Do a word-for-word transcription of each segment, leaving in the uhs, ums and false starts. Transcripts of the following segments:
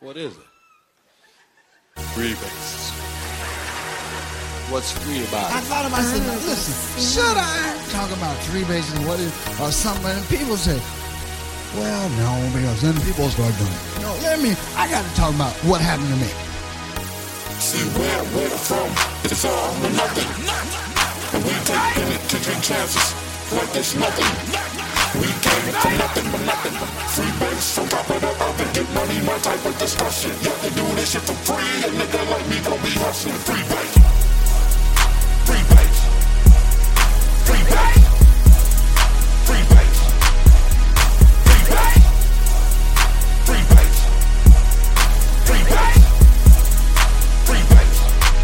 What is it? Freebase. What's free about it? I thought about it. I said, listen, should I talk about three bases and what is, or something? And people say, well, no, because then people start doing it. No, let me, I got to talk about what happened to me. See where we're from, it's all or nothing. And we taking it, taking chances, like it's nothing. We came from nothing but nothing. Free base on top of the other, get money, my type of discussion. You can do this shit for free, a nigga like me gon' be hustling. Free base. Free base. Free base. Free base. Free base. Free base. Free base. Free base.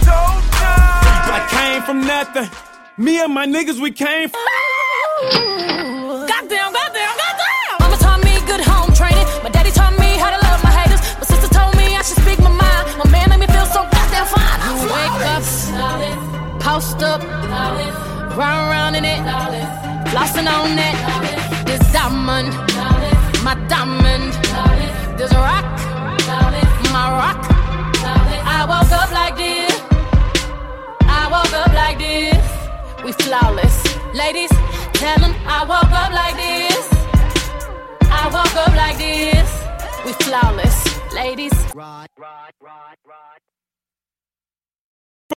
I came from nothing. Me and my niggas, we came from. Goddamn, goddamn, goddamn. Mama taught me good home training. My daddy taught me how to love my haters. My sister told me I should speak my mind. My man made me feel so goddamn fine. Wake up, post up, run around in it, flossing on it. This diamond, my diamond. This rock, my rock. I woke up like this. I woke up like this. We flawless, ladies. Tell them I woke up like this. I woke up like this. We flawless, ladies. Right, right, right, right.